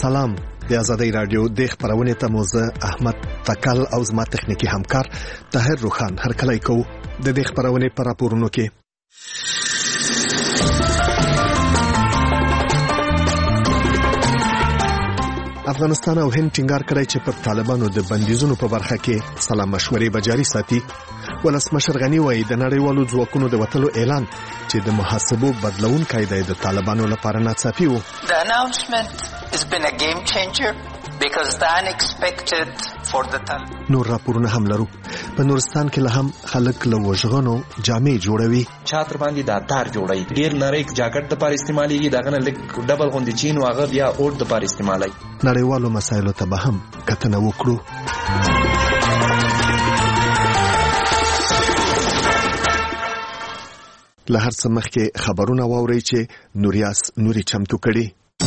سلام. د آزادۍ رادیو د خبرونه ته موزه احمد تکل او زما تخنیکی همکار طاهر روخان هرکلی کو د دې خبرونه پر راپورونو کې افغانستان او هند ټینګار کړی چې پر طالبانو د بندیزونو په برخه کې سلام مشورې به جاري ساتي. ولسمشر غنی وایي د نړیوالو ځواکونو د وټلو اعلان چې د محاسبو بدلونکای دی د طالبانو لپاره ناڅاپي و. The announcement has been a game changer because the unexpected for the Taliban. نور راپورونه هم لرو. په نورستان کې له هم خلک له وژغنو جامې جوړوي. چاتر باندې دا تار جوړوي. ډیر نری جاکټ د لپاره استعمالي دغه نه لیک ډبل غوندي چین او هغه بیا اوټ د لپاره استعمالي. نړیوالو مسایلو ته به هم کتنه وکړو. له هر څه مخکې خبرونه واورئ چې نوري چمتو کړي.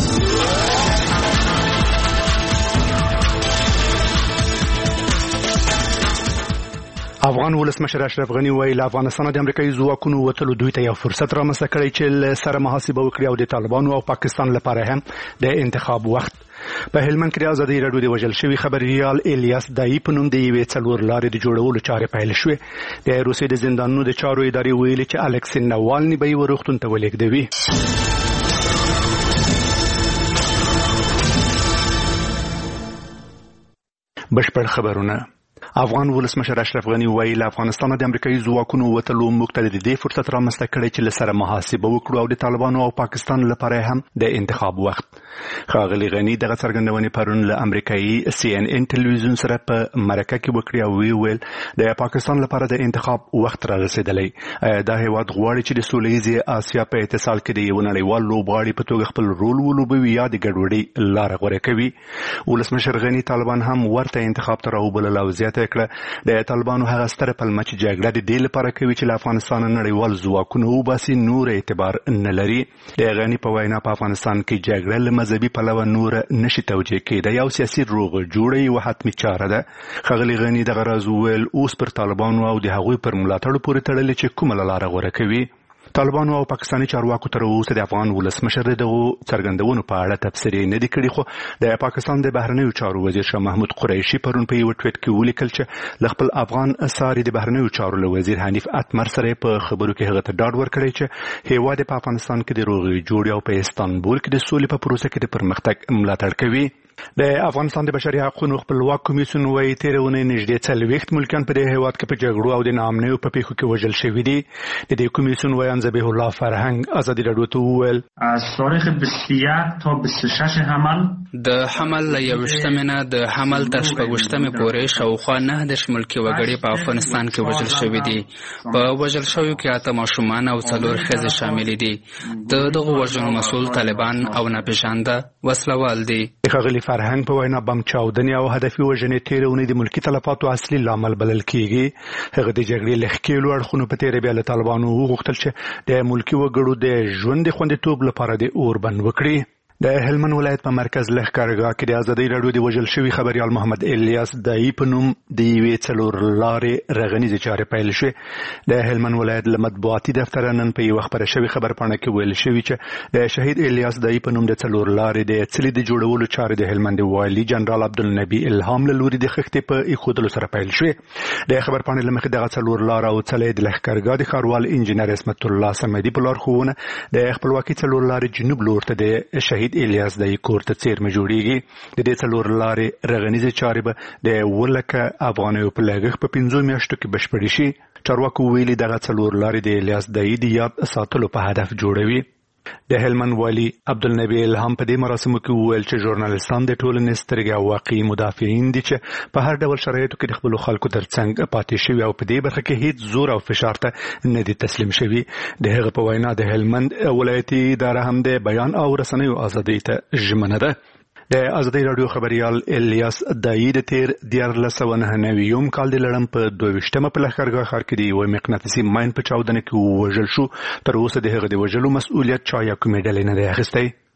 افغان ولسمشر اشرف غنی وایي له افغانستان د امریکایي ځواکونو وتلو دوی ته یو فرصت رامنځته کړی چې سره محاسبه وکړي او د طالبانو او پاکستان لپاره هم د انتخاب وخت. په هلمند کې د آزادۍ راډیو د وژل شوي خبريال الیاس دایی په نوم د یوې څلور لارې د جوړولو چارې پیل شوې. د روسیې د زندانونو د چارو ادارې ویلي چې الکسي نوالني به یې روغتون ته ولېږدوي. بشپړ خبرونه. افغان ولسمشر اشرف غنی وایي له افغانستان د امریکایي ځواکونو وتلو موږ ته د دې فرصت رامنځته کړی چې له سره محاسبه وکړو او د طالبانو او پاکستان لپاره هم د انتخاب وخت. ښاغلي غنی دغه څرګندونې پرون له امریکایي CNN ټلویزیون سره په مرکه کې وکړې او ویل د پاکستان لپاره د انتخاب وخت را رسیدلی. دا هیواد غواړي چې د سولیزي آسیا په اتصال کې د یو نړیوال لوبغاړي په توګه خپل رول ولوبوي یا د ګډوډۍ لاره غوره کوي. ولسمشر غنی طالبان هم ورته انتخاب ته راوبلل او زیاته کړه د طالبانو هغه ستره پلمه چې جګړه د دې لپاره کوي چې له افغانستان نړیوال ځواکونه وباسي نور اعتبار نه لري. د غنی په وینا په افغانستان کې جګړه له مذهبي پلوه نور نشي توجیه کېدای او سیاسي روغ جوړه یو حتمي چاره ده. ښاغلي غنی دغه راز ویل اوس پر طالبانو او د هغوی پر ملاتړ پورې تړلې چې کومه لاره غوره کوي. طالبانو او پاکستاني چارواکو تر اوسه د افغان ولسمشر دغه څرګندونو په اړه تفسیر نه دی کړی، خو د پاکستان د بهرنیو چارو وزیر شاه محمود قریشي پرون په یو ټویټ کې ولیکل چې ل خپل افغان اساري د بهرنیو چارو له وزیر حنیف اتمر سره په خبرو کې هغه ته ډاډ ورکړی چې هیواد په افغانستان کې د روغي جوړ او په استانبول کې د سولې په پروسه کې د پرمختګ ملاتړ کوي. د افغانستان د بشري حقوقو خپلواک کمیسیون وايي تیرونه نږدې 40 ملکان په دې هیواد کې په جګړو او د ناامنیو په پیښو کې وژل شوي دي. د دې کمیسیون وایي ذبیح الله فرهنګ آزادي راډیو ته وویل از تاریخ 21 تا 26 حمل د حمل له 21 د حمل تر 26 پورې شاوخوا 9 ملکي وګړي په افغانستان کې وژل شوي دي. په وژل شویو کې 8 ماشومان او 4 ښځې شامل دي. دغه وژنو مسؤل طالبان او ناپېژانده وسلوال دي. فرهنګ په وینا بم چاودنې او هدفي وژنې تیرونه د ملکی تلفاتو اصلي لامل بلل کیږي. هغه د جګړې لخکېلو اړخونو په تیر بیا له طالبانو وغوښتل چې د ملکی وګړو د ژوند خوندیتوب لپاره د اوربند وکړي. د هلمند ولایت په مرکز لښکرګاه کې د آزادۍ راډیو د وژل شوي خبريال محمد الیاس دایی په نوم د یوې څلور لارې رغنیزې چارې پیل شوې. د هلمند ولایت له مطبوعاتي دفتر نن په یو خبره شوي خبرپاڼه کې ویل شوي چې د شهید الیاس دایی په نوم د څلور لارې د څلي د جوړولو چارې د هلمند والي جنرال عبدالنبی الهام له لوري د خښتې په ایښودلو سره پیل شوې. د خبرپاڼې له مخې دغه څلور لار او څلي د لښکرګاه د ښاروال انجنیر اسمت الله سمدي په لارښوونه د خپلواکي څلور لارې جنوب لور ته د شهید الیاس دای کور ته څیرمه جوړیږي. د دې څلور لارې رغنیزې چارې به د ولکه افغانیو په لګښت په 5 میاشتو کې بشپړې شي. چارواکو ویلي دغه څلور لارې د الیاس دای د یاد ساتلو په هدف جوړوي. د هلمند والی عبدالنبی الهام په دې مراسمو کې وویل چې ژورنالیستان د ټولنې سترګې او واقعي مدافعین دي چې په هر ډول شرایطو کې د خپلو خلکو ترڅنګ پاتې شوي او په دې برخه کې هیڅ زور او فشار ته نه دي تسلیم شوي. د هغه په وینا د هلمند ولایتي اداره هم د بیان او رسنیو ازادۍ ته ژمنه ده. د آزادۍ راډیو خبريال الیاس دایی د تیر 1999 کال د لړم په 22مه په لښکرګاه ښار کې د یو مقناطیسي ماین په چاودنه کې وژل شو. تر اوسه د هغه د وژلو مسؤلیت چا یا کومې ډلې نه دی اخیستی.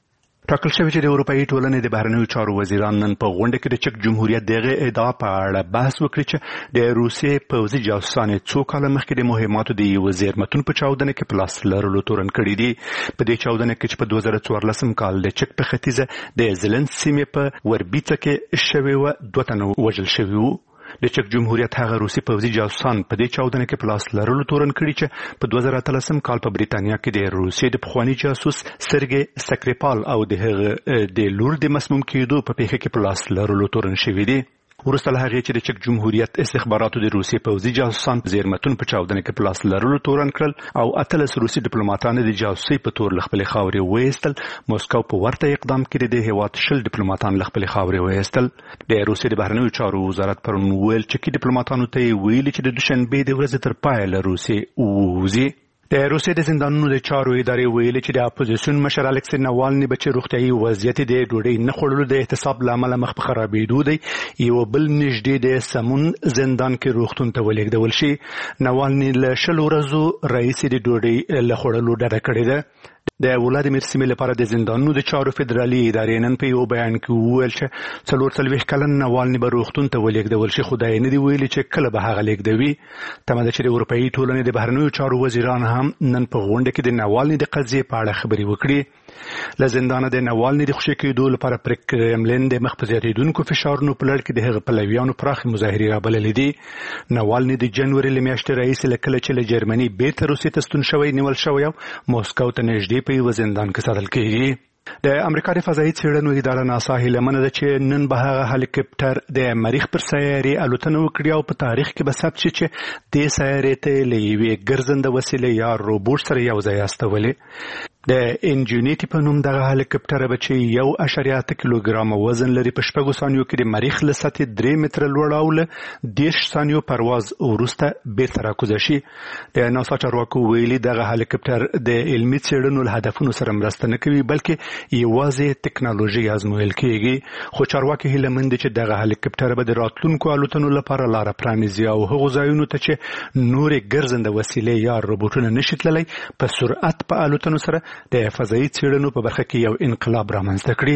ټاکل شوی چې د اروپאי ټولنې د بهرنیو چارو وزیران نن په غونډه کې د چک جمهوریت دغه ادعا په اړه بحث وکړي چې د روسیې پوځي جاسوسان څو کاله مخکې د مهماتو د یو وزیرمتون په چاودنه کې په لاس لرلو تورن کړي دي. په دې چاودنه کې چې په 2014 کال د چک په ختیځه د زلند سیمې په وربیته کې شوی و 2 تنه وژل شوي وو. د چک جمهوریت هغه روسي پوځي جاسوسان په دې چاودنه کې په لاس لرلو تورن کړي چې په 2013 کال په بریتانیا کې د روسیې د پخوانی جاسوس سرګي سکریپال او د هغه د لور د مسموم کېدو په پیښه کې په لاس لرلو تورن شوي دي. وروسته له هغې چې د چک جمهوریت استخباراتو د روسیې پوځي جاسوسان په زیرمتون په چاودنه کې په لاس لرلو تورن کړل او 18 روسي ډیپلوماټان د جاسوسۍ په تور له خپلې خاورې وایستل. موسکو په ورته اقدام کې د هیواد 10 ډیپلوماټان له خپلې خاورې وایستل. د روسیې د بهرنیو چارو وزارت پرون ویل چې کې ډیپلوماټانو ته ویلي چې د دوشنبې د ورځې تر پایه له روسیې ووځي. د روسیې د زندانونو د چارو ادارې ویلي چې د اپوزیسیون مشر الکسی ناوالني به چې روغتیايي وضعیت د ډوډۍ نه خوړلو د احتساب له امله مخ په خرابېدو دی، یو بل نږدې د سمون زندان کې روغتون ته ولېږدول شي. ناوالني له 20 ورځو راهیسې د ډوډۍ له خوړلو ډډه کړې ده. د ولادیمیر سیمې لپاره د زندانونو د چارو فدرالي ادارې نن په یو بیان کې وویل چې 44 کلن ناوالني به روغتون ته ولېږدول شي، خو دا یې نه دي ویلي چې کله به هغه لېږدوي. تمه ده چې د اروپאי ټولنې د بهرنیو چارو وزیران هم نن په غونډه کې د ناوالني د قضیې په اړه خبرې وکړي. له زندانه د ناوالني د خوشي کېدو لپاره پر کرملین د مخ په زیاتېدونکو فشارونو په لړ کې د هغه پلویانو پراخې مظاهرې رابللې دي. ناوالني د جنوري له میاشتې راهیسې له کله چې له جرمني بیرته روسیې ته ستون شوی نیول شوی او موسکو ته نږدې په یو زندان کې ساتل کېږي. د امریکا د فضایي څېړنو اداره ناسا هیله منه ده چې نن به هغه هلیکاپټر د مریخ پر سیارې الوتنه وکړي او په تاریخ کې به ثبت شي چې دې سیارې ته له یوې ګرځنده وسیلې یا روبوټ سره یو ځای استولې. د انجینیټي په نوم دغه هلیکاپټر به چې 1.8 کیلوګرام وزن لري په 6 ثانیو کې د مریخ له سطحې 3 متره لوړ او له 10 ثانیو پرواز وروسته بیرته راکوزه شي. د ناسا چارواکو ویلي دغه هلیکاپټر د علمي څېړنو له هدفونو سره مرسته نه کوي بلکې یوازې ټکنالوژي ازمویل کېږي. خو چارواکي هیله مند دي چې دغه هلیکاپټر به د راتلونکو الوتنو لپاره لاره پرانیزي او هغو ځایونو ته چې نورې ګرځنده وسیلې یا روبوټونه نشي تللی په سرعت په الوتنو سره د فضایي څېړنو په برخه کې یو انقلاب رامنځته کړي.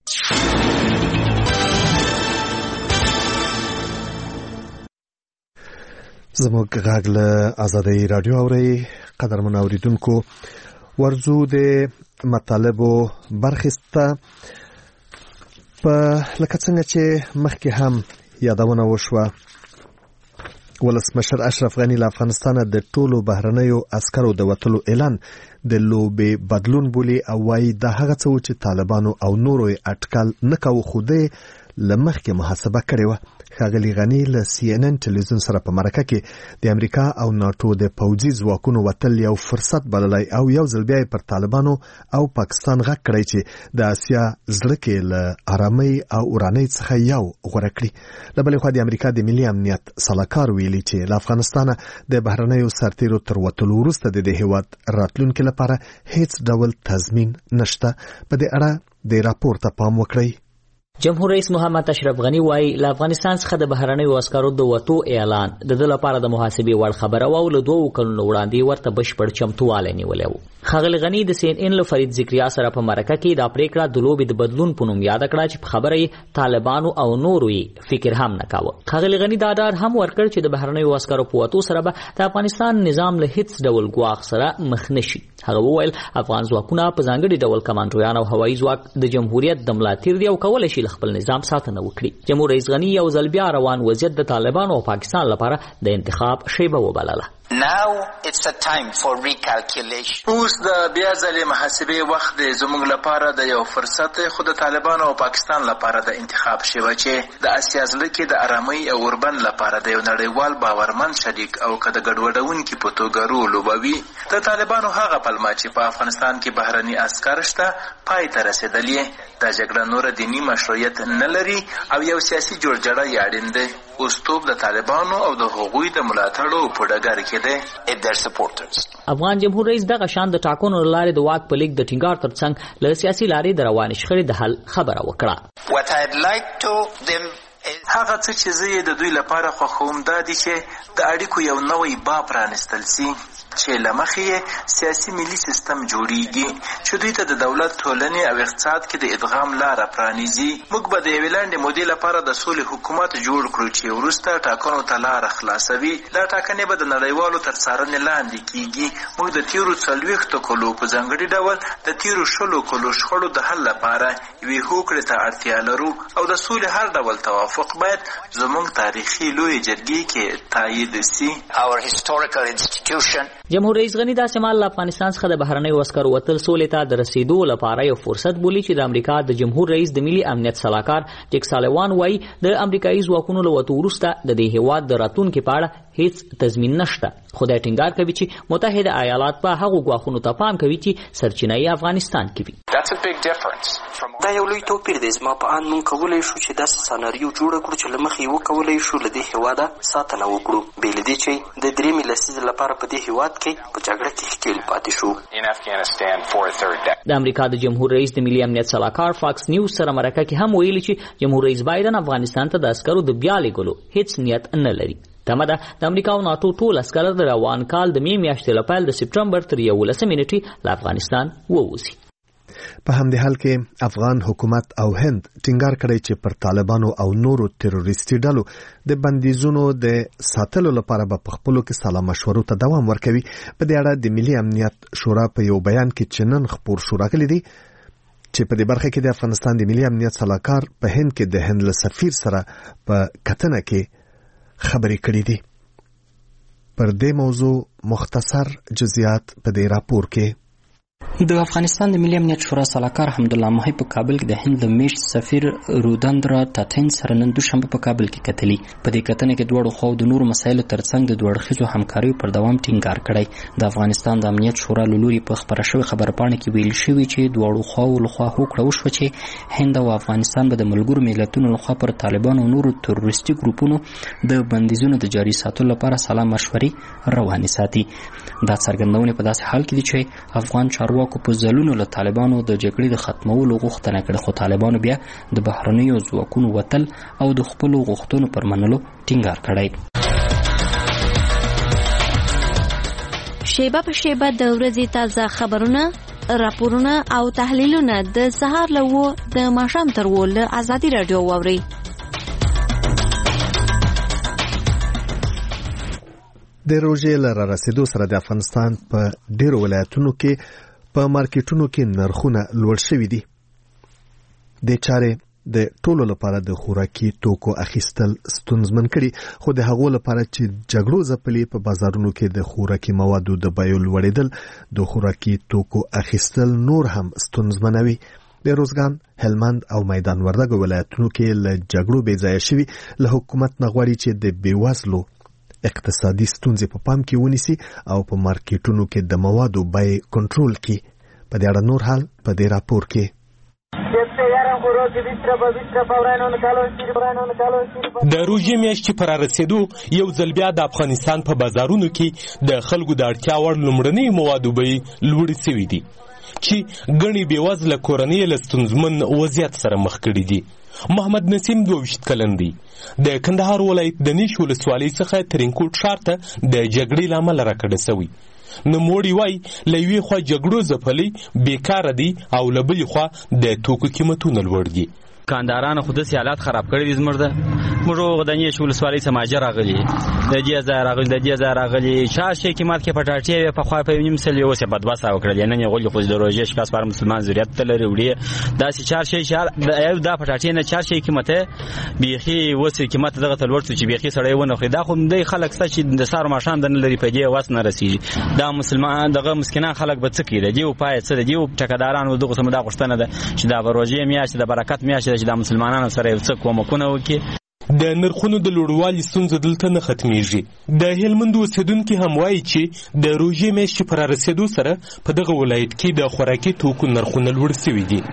زموږ غږ له آزادۍ رادیو اورئ. قدرمن اوریدونکو، ورځو د مطالبو برخسته په لکه څنګه چې مخکې هم یادونه وشوه، ولسمشر اشرف غني له افغانستانه د ټولو بهرنیو عسکرو د وتلو اعلان د لوبې بدلون بولي او وايي دا هغه څه چې طالبانو او نورو اټکل نه کوي، خو د لمخکې محاسبه کړې وه. ښاغلي غني له CNN ټلویزیون سره په مرکه کې د امریکا او ناټو د پوځي ځواکونو وتل یو فرصت بللی او یو ځل بیا پر طالبانو او پاکستان غږ کړی چې د اسیا زړه کې له آرامۍ او ورانۍ څخه یو غوره کړي. له بلې خوا د امریکا د ملي امنیت سلاکار ویلي چې له افغانستانه د بهرنیو سرتیرو تر وتلو وروسته د دې هیواد راتلونکي لپاره هیڅ ډول تضمین نشته. په دې اړه د راپور ته پام وکړئ. جمهور رئیس محمد اشرف غني وايي له افغانستان څخه د بهرنیو عسکرو د وتو اعلان د دې لپاره د محاسبې وړ خبره او له 2 کلونو وړاندې ورته بشپړ چمتوالی نیولی و. ښاغلي غني د CNN له فرید ذکریا سره په مرکه کې دا پریکړه د لوبې د بدلون په نوم یاد کړه چې په خبره یې طالبانو او نورو یې فکر هم نه کاوه. ښاغلي غني دا ډاډ هم ورکړ چې د بهرنیو عسکرو په وتو سره به د افغانستان نظام له هیڅ ډول ګواښ سره مخ نشي. هغه وویل افغان ځواکونه په ځانګړي ډول کمانډویان او هوایي ځواک د جمهوریت د ملاتړ دی او کولی شي خپل نظام ساتنه وکړي. جمهور رئیس غني یو ځل بیا روان وضعیت د طالبانو او پاکستان لپاره د انتخاب شیبه وبلله. Now it's a time for recalculation. اوس د بیا ځلې محاسبې وخت دی زموږ لپاره د یو فرصت خو د طالبانو او پاکستان لپاره د انتخاب شوه چې د اسیا ځل کې د آرامۍ او اوربند لپاره د یو نړیوال باورمند شریک او که د ګډوډونکي په توګه رول لوبوي. د طالبانو هغه پلمه چې په افغانستان کې بهرني عسکر شته پای ته رسېدلې. دا جګړه نوره دیني مشروعیت نه لري او یو سیاسي جوړجاړی یې اړین دی. اوستوب د طالبانو او د هغوی د ملاتړو په ډګر کې دی. افغان جمهور رئیس دغه شان د ټاکنو لارې د واک په لیک د ټینګار ترڅنګ له سیاسي لارې د روانې شخړې د حل خبره وکړه. هغه څه چې زه یې د دوی لپاره خوښوم دا دي چې د اړیکو یو نوی باب پرانیستل سي. چې له مخې سیاسي ملي سیستم جوړیږي چې دوی ته د دولت، ټولنې او اقتصاد کې د ادغام لاره پرانیزي. موږ به د یوې لنډې مودې لپاره د سولې حکومت جوړ کړو چې وروسته ټاکنو ته لاره خلاصوي. دا ټاکنې به د نړیوالو تر څارنې لاندې کیږي. موږ د تیرو 40 کلو په ځانګړي ډول د تیرو 100 کلو شخړو د حل لپاره یوې هوکړې ته اړتیا لرو او د سولې هر ډول توافق باید زموږ تاریخي لویې جرګې کې تایید سي. جمهور رئیس غنی دا شمال افغانستان څخه د بهرنیو عسکرو وتل سولې ته د رسیدو لپاره یو فرصت بولي چې د امریکا د جمهور رئیس د ملي امنیت صلاحکار جیک سالیوان وایي د امریکایي ځواکونو له وتو وروسته د دې هېواد د راتلونکي په اړه هیڅ تضمین نشته. خو دا ټینګار کوي چې متحده ایالات په هغو ګواښونو ته پام کوي چې سرچینه یې افغانستان کې وي. دا یو لوی توپیر دی. زما په اند موږ کولی شو چې داسې سناریو جوړه کړو چې له مخې یې وکولی شو له دې هېواده ساتنه وکړو، بې له دې چې د 3 لسیزې لپاره په دې هېواد کې په جګړه کې ښکېل پاتې شو. د امریکا د جمهور رئیس د ملي امنیت صلاحکار فاکس نیوز سره مرکه کې هم ویلي چې جمهور رئیس بایدن افغانستان ته د عسکرو د بیا لېږلو هیڅ نیت نه لري. تمه ده د امریکا او ناتو ټول عسکر د روان کال د مې میاشتې له پیل د سپټمبر تر 11 نیټې له افغانستان ووځي. په همدې حال کې افغان حکومت او هند ټینګار کړی چې پر طالبانو او نورو تروریستي ډلو د بندیزونو د ساتلو لپاره به په خپلو کې سلا مشورو ته دوام ورکوي. په دې اړه د ملي امنیت شورا په یو بیان کې چې نن خپور شو راغلی دی چې په دې برخه کې د افغانستان د ملي امنیت صلاحکار په هند کې د هند له سفیر سره په کتنه کې خبرې کړې دي. پر دې موضوع مختصر جزئیات په دې راپور کې. د افغانستان د ملي امنیت شورا سلاکار حمدالله ماهی په کابل کې د هند د میشت سفیر رودندرا تاتین سره نن دوشنبه په کابل کې کتلي. په دې کتنه کې دواړو خواو د نورو مسایلو ترڅنګ د دوه اړخیزو همکاریو پر دوام ټینګار کړی. د افغانستان د امنیت شورا له لوري په خپره شوې خبرپاڼه کې ویل شوي چې دواړو خواو لخوا هوکړه وشوه چې هند او افغانستان به د ملګرو ملتونو لخوا پر طالبانو او نورو تروریستي ګروپونو د بندیزونو د جاري ساتلو لپاره سلا مشورې روانې ساتي. دا څرګندونې په داسې حال کې دي چې افغان چارواکو په ځلونو له طالبانو د جګړې د ختمولو غوښتنه کړې، خو طالبانو بیا د بهرنیو ځواکونو وتل او د خپلو غوښتنو پر منلو ټینګار کړی. شیبه په شیبه د ورځې تازه خبرونه، راپورونه او تحلیلونه د سهار له 9 د ماښام تر 10 له ازادي راډیو واورئ. د روژې له رسیدو سره د افغانستان په ډیرو ولایتونو کې په مارکیټونو کې نرخونه لوړ شوي دي. د چارې د ټولو لپاره د خوراکي توکو اخیستل ستونزمن کړي، خو د هغو لپاره چې جګړو ځپلي په بازارونو کې د خوراکي موادو د بیو لوړېدل د خوراکي توکو اخیستل نور هم ستونزمنوي. د روزګان، هلمند او میدان وردګو ولایتونو کې له جګړو بې ځایه شوي له حکومت نه غواړي چې د بېوزلو اقتصادي ستونزې په پام کې ونیسي او په مارکیټونو کې د موادو بیې کنټرول کړي. په دې اړه نور حال په دې راپور کې. د روژې میاشتې پر رسیدو یو ځل بیا د افغانستان په بازارونو کې د خلکو د اړتیا وړ لومړنۍ موادو بیې لوړې شوي دي چې ګڼې بېوزله کورنۍ له ستونزمن وضعیت سره مخ کړي دي. محمد نسیم 22 کلن دی. د کندهار ولایت د نیش ولسوالۍ څخه ترینکوټ ښار ته د جګړې له امله راکډه شوی. نوموړي وایي له یوې خوا جګړو ځپلي بېکاره دي او له بلې خوا د توکو قیمتونه لوړ دي. کاندارانو خو داسې حالات خراب کړي دي زموږ موږ د نیش ولسوالۍ څخه مهاجر راغلي، د دې ځای راغلي چا شی قیمت کې پټاټې وې پخوا په 1.5 سل اوس یې بدبسته وکړل. نن یې غولي خو د روژې شپه پر مسلمان ضرورت ته لري وړي داسې 4 شی دا پټاټې نه 4 شی قیمت بیخي اوس قیمت دغه تل ورته چې بیخي سړی ونه خوري. دا خو د خلک چې د سار ماشام د لري په دې واس نه رسیږي. دا مسلمان دغه مسکینان خلک به څه کوي؟ دی او پای څه دی او ټکدارانو دغه سم دا غوښتنه ده چې دا روژې میاشت د برکت میاشت چې د مسلمانانو سره یو څه کومکونه وکړي. د نرخونو د لوړوالي ستونزه دلته نه ختمیږي. د هلمند اوسیدونکي هم وایي چې د روژې میاشتې پر رسیدو سره په دغه ولایت کې د خوراکي توکو نرخونه لوړ شوي دي.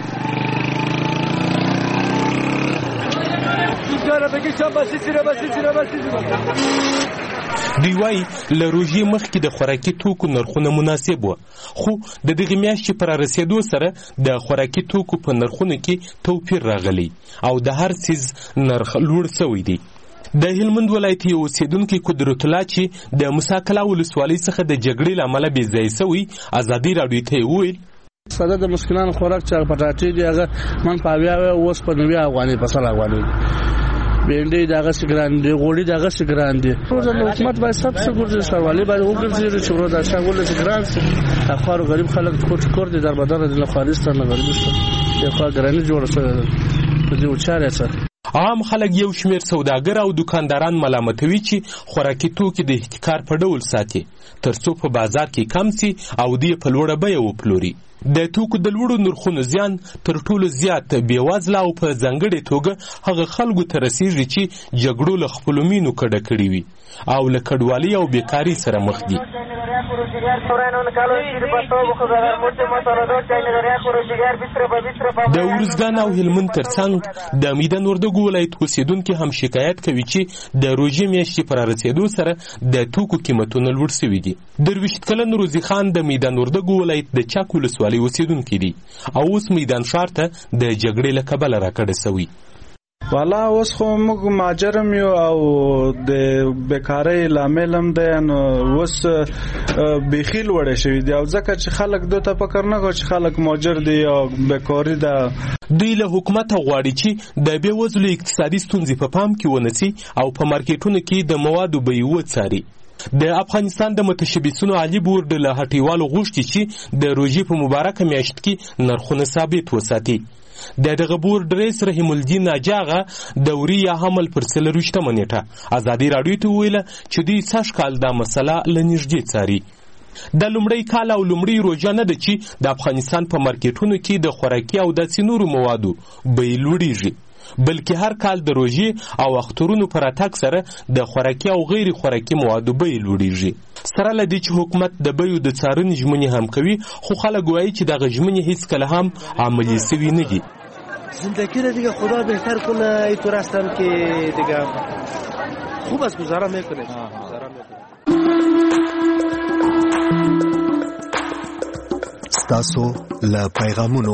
دوی وایي له روژې مخکې د خوراکي توکو نرخونه مناسب وو، خو د دغې میاشتې پر رسیدو سره د خوراکي توکو په نرخونو کې توپیر راغلی او د هر څیز نرخ لوړ شوی دی. د هلمند ولایت یو اوسیدونکي قدرت الله چې د موسی کلا ولسوالۍ څخه د جګړې له امله بې ځایه سوی ازادي راډیو ته وویل ساده د مسکینانو خوراک چې پټاټې دي هغه من په 90 اوس په 90 افغانۍ په 100 افغانۍ بینډي دغه سګران دي غوړي دغه سګران دي روزه حکومت باید سب څه ګورځي سوالي باید وګورځي چې روزه شاګول سګران اخر غریب خلک کور دي در بدر د افغانستان غریبستان یو خو ګرانی جوړ شوی په دې وچاره سره عام خلک یو شمیر سوداګر او دکانداران ملامتوي چې خوراکي توکي د احتکار په ډول ساتي ترڅو په بازار کې کم سي او دې په لوړه بیه وپلوري د توکو د لوړو نرخونو زیان تر ټولو زیات بېوزله او په ځانګړې توګه هغه خلکو ته رسیږي چې جګړو له خپلو مینو کډه کړي وي او له کډوالۍ او بیکاري سره مخ دي د ارزګان او هلمند ترڅنګ د میدان وردګو ولایت اوسیدونکي هم شکایت کوي چې د روژې میاشتې په رارسېدو سره د توکو قیمتونه لوړ سوي دي. درویشت کلن روزي خان د میدان وردګو ولایت د چک ولسوالۍ اوسیدونکی دی او اوس میدان ښار ته د جګړې له کبله راکډه سوی. والا اوس خو موږ ماجرم یو او د بیکارۍ لامل هم دی نو اوس بیخي لوړې شوي دي او ځکه چې خلک دوی ته فکر نه کوي چې خلک ماجر دي او بیکاري ده. دوی له حکومته غواړي چې د بېوزلو اقتصادي ستونزې په پام کې ونیسي او په مارکیټونو کې د موادو بیې وڅاري. د افغانستان د متشبثینو عالي بورډ له هټیوالو غوښتي چې د روژې په مبارکه میاشت کې نرخونه ثابت وساتي. د دغه بورډ رئیس رحیم الدین اجاغه دوري یا حمل پر 23 نیټه ازادي راډیو ته ویله چې دوی سږ کال دا مسله له نږدې څاري. د لومړی کال او لومړی روژه نه ده چې د افغانستان په مارکیټونو کې د خوراکي او داسې نورو موادو بیې لوړیږي بلکې هر کال د روژې او اخترونو پر راتګ سره د خوراکي او غیر خوراکي موادو بیې لوړیږي. سره له دې چې حکومت د بیو د څارنې ژمنې هم کوي خو خلک وایي چې دغه ژمنې هیڅکله هم عملي سوي نه دي. زندگی را دیگه خدا بهتر کنه اینطور هستم که دیگه خوب است گذاره میکنه. ستاسو له پیغامونو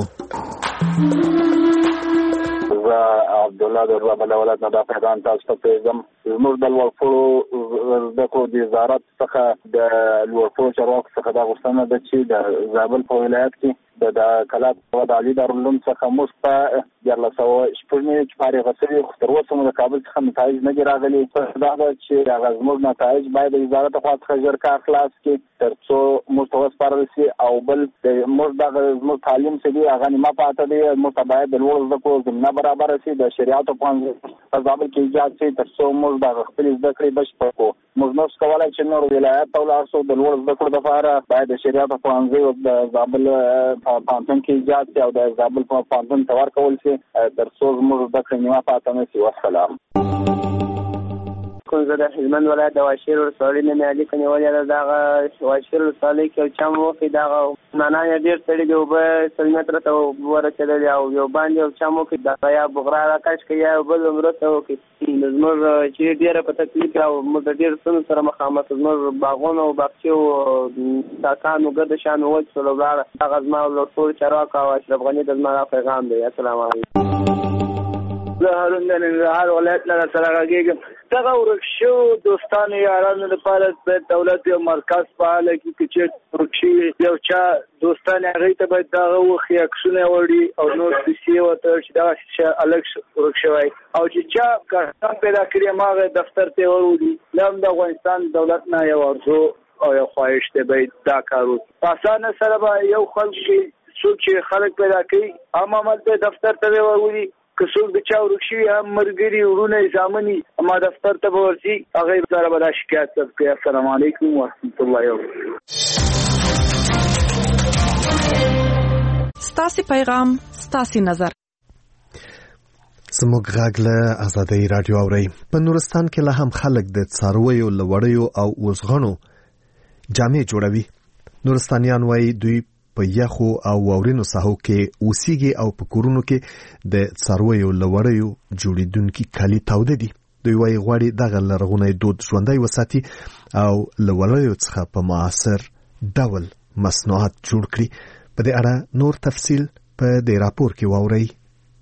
عبدالله د رب الولد نه دا پیغام تاسو ته پیغام زموږ د لوړپوړو زده کړو د وزارت څخه د لوړپوړو چارواکو څخه دا غوښتنه ده چې د زابل په ولایت کې د کلات د علي دارالعلوم څخه موږ په 1400 چې فارغ شوي خو تر اوسه مو د کابل څخه نتایج نه دي راغلي. دا ده چې هغه زموږ نتایج باید د وزارت لخوا څخه ژر کار خلاص کړي تر څو موږ ته وسپارل شي او بل موږ دغه زموږ تعلیم چې دی هغه نیمه پاته دی موږ ته باید د لوړو زده کړو زمینه برابره شي د شریعتو پوهنځي په زابل کې ایجاد شي تر څو موږ د خپلې زده کړې بشپړ کړو. موږ نشو کولی چې نور ولایت ته ولاړ شو د لوړو زده کړو دپاره باید د شریعتو پوهنځي د زابل پوهنتون کې ایجاد شي او د زابل پوهنتون ته ورکول شي تر څو زموږ زده کړې نیمه پاته نه شي. والسلام. کوم زه د هلمند ولایت د واشیر ولسوالۍ نه مې اړیکه نیولې ده. دغه واشیر ولسوالۍ کې یو چم وکړي دغه معنی یې ډېر سړي دي اوبه 100 متره ته ورسېدلې او یو باندې یو چم وکړي دغه یا بغرا راکش کړي یا بل مرسته وکړي زموږ چې ډېره په تکلیف او موږ د ډېر ستونزو سره مخامخ زموږ باغونه او باغچې او ساکانو ګرد شان وچ شول ولاړه. دغه زما لوړپوړو چارواکو او اشرف غني د زما پیغام دی. السلام علیکم. زه هارون د ننګرهار ولایت نه سره غږیږم. دغه ورک شوو دوستانو یارانو لپاره باید دولت یو مرکز فعاله کړي چې ورک شوي یو چا دوستان هغوی ته باید دغه وښي عکسونه وړي او نور کیسې ورته چې دغه شی هلک ورک شوی او چې چا کارتان پیدا کړي هماغه دفتر ته وروړي. دا هم د افغانستان دولت نه یو ارزو او یو خواهش دی باید دا کار وکړي. په اسانه سره به یو خلک څوک چې خلک پیدا کوي هم هملته دفتر ته وروړي که څوک د چا ورک شوي هم ملګري وروڼه زامن ما دفتر ته به ورځي هغوی سره به دا شکایت ثبت کړي. السلام علیکم ورحمت الله وبرکاته. ستاسې پیغام ستاسې نظر. زموږ غږ له ازادۍ راډیو اورئ. په نورستان کې لا هم خلک د څارویو له وړیو او وزغنو جامې جوړوي. نورستانیان وایي دوی په یخو او واورینو ساحو کې اوسېږي او په کورونو کې د څارویو له وړیو جوړېدونکي کالي تاوده دي. دوی وایي غواړي دغه لرغونی دود ژوندی وساتي او له وړیو څخه په معاصر ډول مصنوعات جوړ کړي. په دې اړه نور تفصیل په دې راپور کې واورئ.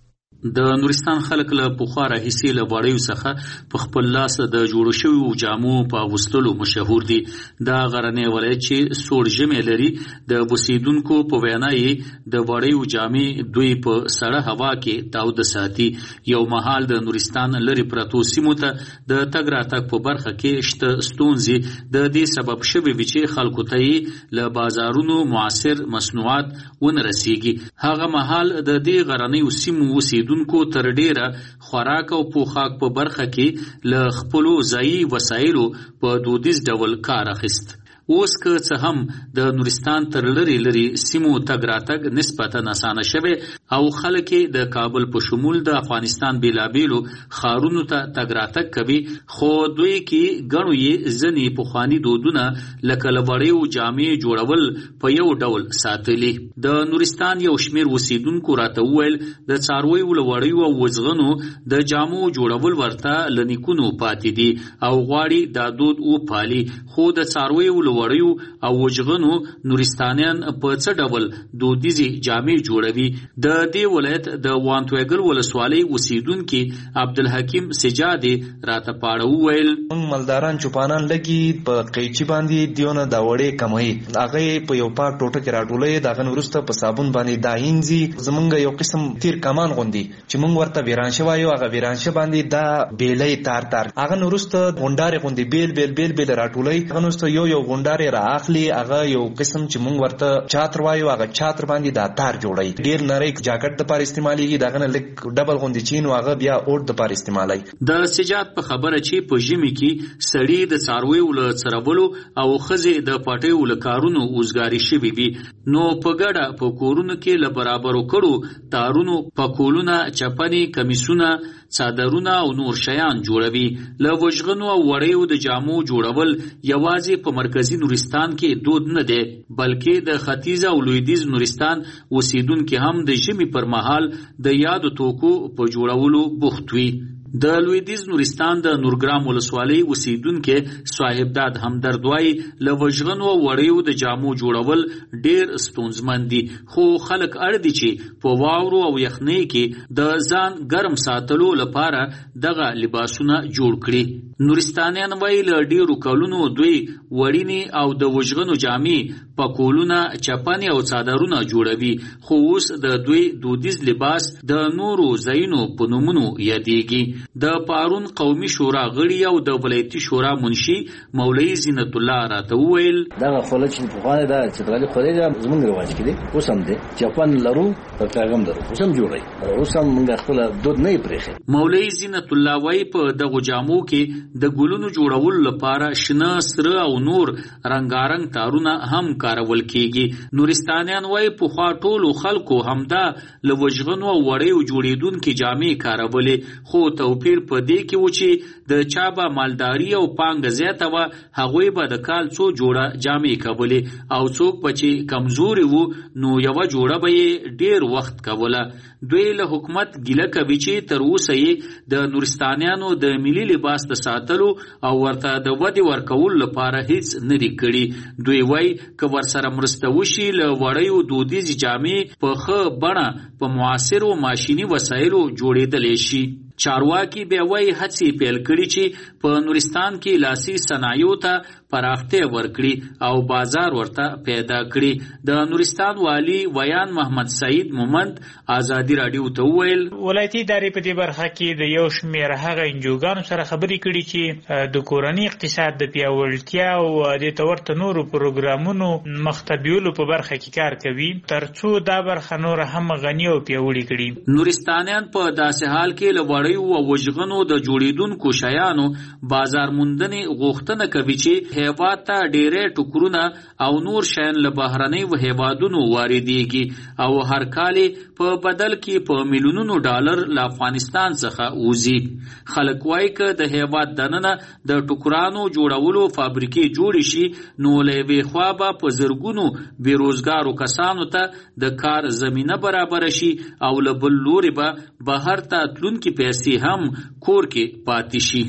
د نورستان خلک له پخوا راهیسې له وړیو څخه په خپل لاس د جوړو شویو جامو په اغوستلو مشهور دي. دا غرنی ولایت چې سوړ ژمی لري د اوسیدونکو په وینا یې د وړیو جامې دوی په سړه هوا کې تاوده ساتي. یو مهال د نورستان لري پرتو سیمو ته د تګ راتګ په برخه کې شته ستونزې د دې سبب شوي وي چې خلکو ته یې له بازارونو معاصر مصنوعات ونه رسیږي. هغه مهال د دې غرنیو سیمو اوسیدونکو تر ډیره خوراک او پوښاک په برخه کې له خپلو ځایي وسایلو په دودیز ډول کار اخیست. اوس که څه هم د نورستان تر لري سیمو تګ راتګ نسبتا اسانه شوی او خلک د کابل په شمول د افغانستان بیلابیلو ښارونو ته تګ راتګ کوي، خو دوی کې ګڼو یې ځینې پخواني دودونه لکه له وړیو جامې جوړول په یو ډول ساتلي. د نورستان یو شمېر اوسیدونکو راته وویل د څارویو له وړیو او وزغنو د جامو جوړول ورته له نیکونو پاتې دي او غواړي دا دود وپالي، خو د څارویو وړیو او وجغنو نورستانیان په څه ډول دودیزي جامې جوړوي. د دې ولایت د وانتویګل ولسوالۍ اوسیدونکي عبدالحکیم سجادي راته پاړه وویل مالداران چوپانان لګي په قیچي باندې دیونه دا وړې کموي، هغه په یو پاک ټوټه کې راټولوي، دغه وروسته په صابون باندې دا اینځي. زمونږ یو قسم تیر کمان غوندي چې مونږ ورته ویرانشه وایو، هغه ویرانشه باندې دا بیلې تار هغه وروسته غونډارې غوندي بیل راټولوي. هغه وروسته یو غونډارې را اخلي، هغه یو قسم چې مونږ ورته چاتر وایو، هغه چاتر باندې دا تار جوړي. ډیر نری جاکټ د پاره استعماليږي، دغه نه لیک ډبل غوندي چین واغه بیا اوټ د پاره استعمالي. د سجاد په خبره چې په ژمي کې سړی د څارویو له څرولو او خزې د پټیو له کارونو اوزګاری شوي وي، نو په ګډه په کورونو کې له برابرو کړو تارونو پکولونه، چپنې، کمیسونه، څادرونه او نور شیان جوړوي. له وژغنو او وړیو د جامو جوړول یوازې په مرکزی نورستان کې دود نه دی، بلکې د ختیځ او لویدیځ نورستان اوسیدونکي هم د ژمي پر مهال د یادو توکو په جوړولو بوخت وي. د لویدیځ نورستان د نورګرام ولسوالۍ اوسیدونکي صاحبداد همدرد وایي له وژغنو او وړیو د جامو جوړول ډیر ستونزمن دي، خو خلک اړ دي چې په واورو او یخنۍ کې د ځان ګرم ساتلو لپاره دغه لباسونه جوړ کړي. نورستانیان وایي له ډیرو کلونو دوی وړینې او د وژغنو جامې، پکولونه، چپنې او څادرونه جوړوي، خو اوس د دوی دودیز لباس د نورو ځایونو په نومونو یادېږي. د پارون قومي شورا غړي او د ولایتي شورا منشي مولوي زینت الله راته وویل دغه خلک چې په غاړه دا چې بلې خولې دا زمونږ رواج کړي، اوس هم دی چپن لرو په پیغام درو، اوس هم جوړي، اوس هم موږ خپل دود نه پرېخي. مولوي زینت الله وایي په دغه جامو کې د ګلونو جوړولو لپاره شنه، سره او نور رنگارنګ تارونه هم کارول کیږي. نورستانیان وایي په خوا ټولو خلکو همدا له وژغنو او وړیو جوړیدونکي جامې کارولې، خو توپیر په دې کې و چې د چا به مالداري او پانګه زیاته وه، هغوی به د کال څو جوړه جامې کولې، او څوک به چې کمزوري وو نو یوه جوړه به یې ډیر وخت کوله. دوی له حکومت ګیله کوي چې تر اوسه یې د نورستانیانو د ملي لباس د ساتلو او ورته د ودې ورکولو لپاره هیڅ نه دي کړي. دوی وایي که ورسره مرسته وشي له وړیو دودیزې جامې په ښه بڼه په معاصرو ماشیني وسایلو جوړېدلی شي. چارواکي بیا وایي هڅې پیل کړي چې په نورستان کې لاسي صنایعو ته پراختیا ورکړي او بازار ورته پیدا کړي. د نورستان والی ویان محمد سعید مومند آزادی رادیو ته وویل ولایتي ادارې په دې برخه کې د یو شمېر هغه انجوګانو سره خبرې کړي چې د کورني اقتصاد د پیاوړتیا او د تورته نورو پروګرامونو مختبیولو په برخه کې کار کوي ترڅو دا برخه نور هم غني او پیاوړې کړي. نورستانیان په داسې حال کې له وړیو او وژغنو د جوړیدونکو شیانو بازار موندنې غوښتنه کوي چې هیواد ته ډېری ټوکرونه او نور شیان له بهرنیو هیوادونو واردېږي او هر کال په بدل کې په میلیونونو ډالر له افغانستان څخه وځي. خلک وایي که د هیواد دننه د ټوکرانو جوړولو فابریکې جوړې شي نو له یوې خوا به په زرګونو بېروزګارو کسانو ته د کار زمینه برابره شي او له بل لورې به بهر ته تلونکي پیسې هم کور کې پاتې شي.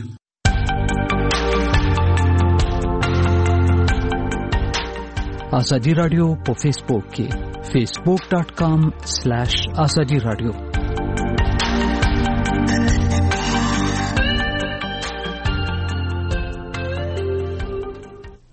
آزادی رادیو په فیسبوک کې facebook.com/azadi radio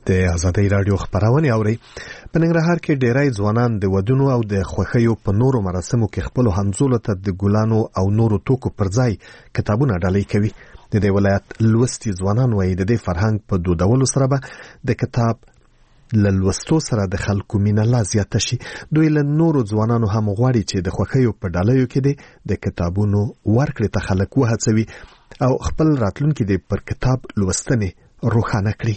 د آزادۍ رادیو خبرونه اوري. په ننګرهار کې ډیری ځوانان د ودونو او د خوښیو په نورو مراسمو کې خپل همزولو ته د ګلانو او نورو توکو پر ځای کتابونه ډالۍ کوي. د دې ولایت لوستي ځوانان وایي د دې فرهنګ په دودولو سره به د کتاب لوستو سره د خلکو مینه لا زیاته شي. دوی له نورو ځوانانو هم غواړي چې د خوښیو په ډالۍ کې د کتابونو ورکړې ته خلک وهڅوي او خپل راتلونکي د پر کتاب لوستنې روښانه کړي.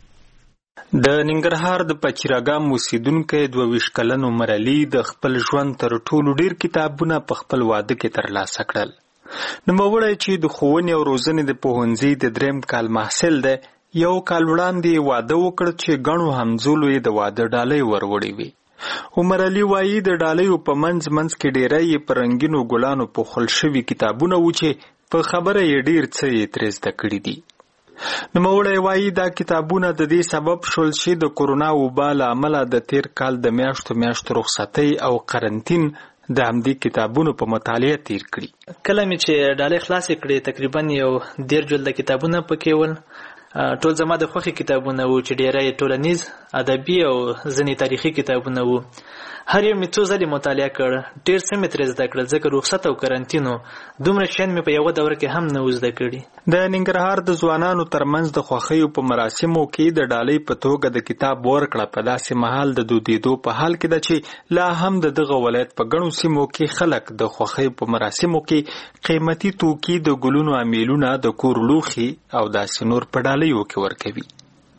د ننګرهار د پچیراګام اوسیدونکو 22 کلن عمر علي د خپل ژوند تر ټولو ډیر کتابونه په خپل واده کې ترلاسه کړل. نوموړی چې د ښوونې او روزنې د پوهنځي د 3م کال محصل دی، یو کال وړاندې واده وکړ چې ګڼو همزولو یې د واده ډالۍ وروړې وي. عمر علي وایي د ډالیو په منځ کې ډیری یې په رنګینو ګلانو پوښل شوي کتابونه و چې په خبره یې ډیر څه یې ترې زده کړي دي. نوموړی وایي دا کتابونه د دې سبب شول چې د کورونا وبا له امله د تیر کال د میاشتو رخصتۍ او قرنطین د همدې کتابونو په مطالعه تیر کړي. کله مې چې ډالۍ خلاصې کړې تقریبا یو 1.5 جلده کتابونه پکې ول. ټول زما د خوښې کتابونه وو چې ډیری ټولنیز، ادبي او ځینې تاریخي کتابونه وو. هر یو مې څو ځلې مطالعه کړ، ډېر څه مې ترې زده کړل ځکه رخصت او قرنطین و. دومره شیان مې په یوه دوره کې هم نه و زده کړي. د ننګرهار د ځوانانو ترمنځ د خوښیو په مراسمو کې د ډالۍ په توګه د کتاب ورکړه په داسې مهال د دودېدو په حال کې ده چې لا هم د دغه ولایت په ګڼو سیمو کې خلک د خوښیو په مراسمو کې قیمتي توکي د ګلونو امیلونه د کور لوښي او داسې نور په ډالیو کې ورکوي.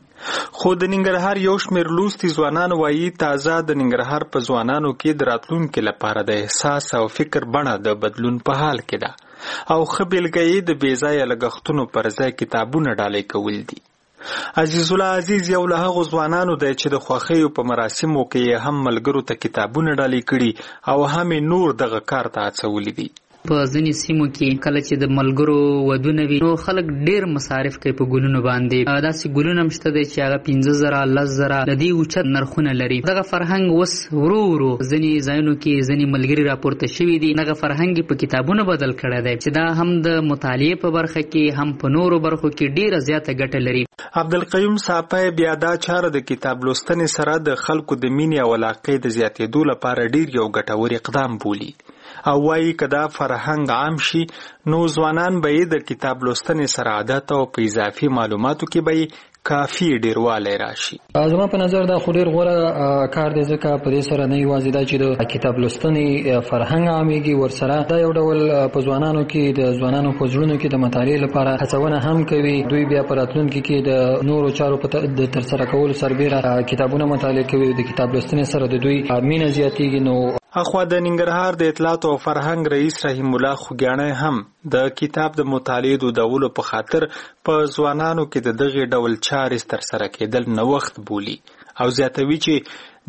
خو د ننګرهار یو شمېر لوستي ځوانان وایي تازه د ننګرهار په ځوانانو کې د راتلونکي لپاره د احساس او فکر بڼه د بدلون په حال کې ده او ښه بېلګه یې د بېځایه لګښتونو پر ځای کتابونه ډالۍ کول دي. عزیز الله عزیز یو له هغو ځوانانو دی چې د خوښیو په مراسمو کې یې هم ملګرو ته کتابونه ډالۍ کړي او هم یې نور دغه کار ته هڅولي دي. په ځینې سیمو کې کله چې د ملګرو ودونه وي نو خلک ډیر مصارف کوي په ګلونو باندې. داسې ګلونه هم شته دی چې هغه 15,000 10,000 د دې اوچت نرخونه لري. دغه فرهنګ اوس ورو ورو ځینې ځایونو کې ځینې ملګري راپورته شوي دي. دغه فرهنګ په کتابونو بدل کړی دی چې دا هم د مطالعې په برخه کې هم په نورو برخو کې ډیره زیاته ګټه لري. عبدالقیوم صاحب بیا دا چاره د کتاب لوستنې سره د خلکو د مینې او علاقې د زیاتېدو لپاره ډیر یو ګټور اقدام بولي او وایي که دا فرهنګ عام شي نو ځوانان به یې د کتاب لوستنې سره عادت او په اضافي معلوماتو کې به یې کافي ډیروالی راشي. زما په نظر دا خو ډیر غوره کار دی ځکه په دې سره نه یوازې دا چې د کتاب لوستنې فرهنګ عامېږي، ورسره دا یو ډول په ځوانانو کې د ځوانانو په زړونو کې د مطالعې لپاره هڅونه هم کوي. دوی بیا په راتلونکي کې د نورو چارو په ترسره کولو سربیره کتابونه مطالعه کوي. د کتاب لوستنې سره د دوی مینه زیاتېږي. نو اخوا د ننګرهار د اطلاعات او فرهنګ رئیس رحیم الله خوګیاڼی هم د کتاب د مطالعې دودولو په خاطر په ځوانانو کې د دغې ډول چارې ترسره کېدل نوښت بولي او زیاتوي چې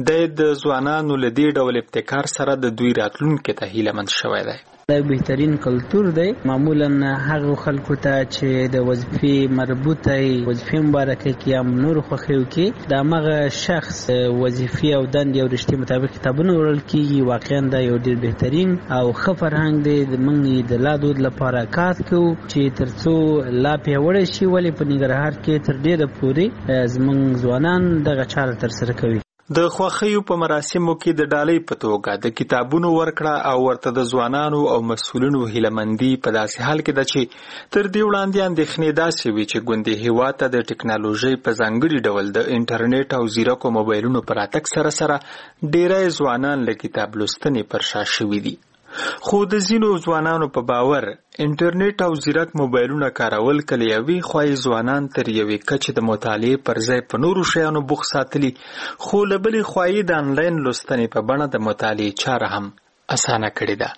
د ځوانانو له دې ډول ابتکار سره د دوی راتلونکي ته هیلهمند شوی دی. دا بهترین کلتور دی. معمولا هغه خلکو ته چې د وظیفې مربوطه وظیفې مبارکه کې هم نور خوښیو کې د هغه شخص وظیفې او دندې او رشتې مطابق کتابونه وړل کېږي. واقعا دا یو ډېر بهترین او ښه فرهنګ دی. موږ د لا دود لپاره کار کوو چې تر څو لا پیاوړی شي. ولې په ننګرهار کې تر ډېره پورې زموږ ځوانان دغه چاره ترسره کوي. د خوښیو په مراسمو کې د ډالۍ په توګه د کتابونو ورکړه او ورته د ځوانانو او مسؤلینو هیلهمندي په داسې حال کې ده چې تر دې وړاندې اندېښنې داسې وي چې ګوندې هېواد ته د ټکنالوژۍ په ځانګړي ډول د انټرنیټ او ځیرکو موبایلونو په راتګ سره ډېری ځوانان له کتاب لوستنې پر شا شوي دي. خو د ځینو ځوانانو په باور انټرنیټ او ځیرک موبایلونه کارول کله یوې خواهی ځوانان تر یوې کچې د مطالعې پر ځای په نورو شیانو بوخت ساتلي، خو له بلې خواهی د انلاین لوستنې په بڼه د مطالعې چاره هم اسانه کړې ده.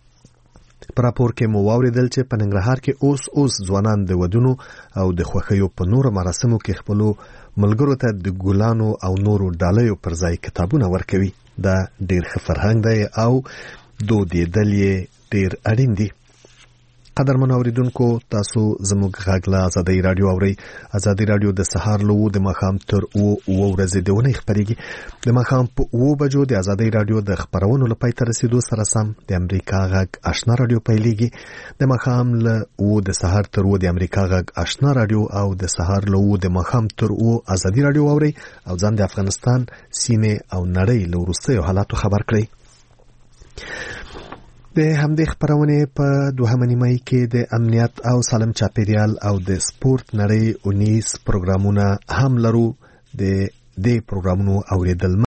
په راپور کې مو واوریدل چې په ننګرهار کې اوس ځوانان د ودونو او د خوښیو په نورو مراسمو کې خپلو ملګرو ته د ګلانو او نورو ډالیو پر ځای کتابونه ورکوي. دا ډېر ښه فرهنګ دی او دودېدل یې ډېر اړین دي. قدرمن اوریدونکو تاسو زموږ غږ له ازادي رادیو اورئ. ازادي رادیو د سهار له 9 د ماښام تر 9 ورځې د ونې خبرېږي. د ماښام په 9 بجو د ازادي رادیو د خبرونو لپاره تر رسیدو سره سم د امریکا غږ آشنا رادیو پیلېږي. د ماښام له 9 د سهار تر 9 د امریکا غږ آشنا رادیو او د سهار له 9 د ماښام تر 9 ازادي رادیو اورئ او ځان د افغانستان سیمه او نړۍ له وروستیو حالاتو خبر کړئ. د همدې خبرونه په دوهمه نیمه کې د امنیت او سالم چاپیریال او د سپورت نړۍ 19 پروګرامونه هم لرو. د دې پروګرامونو اوریدل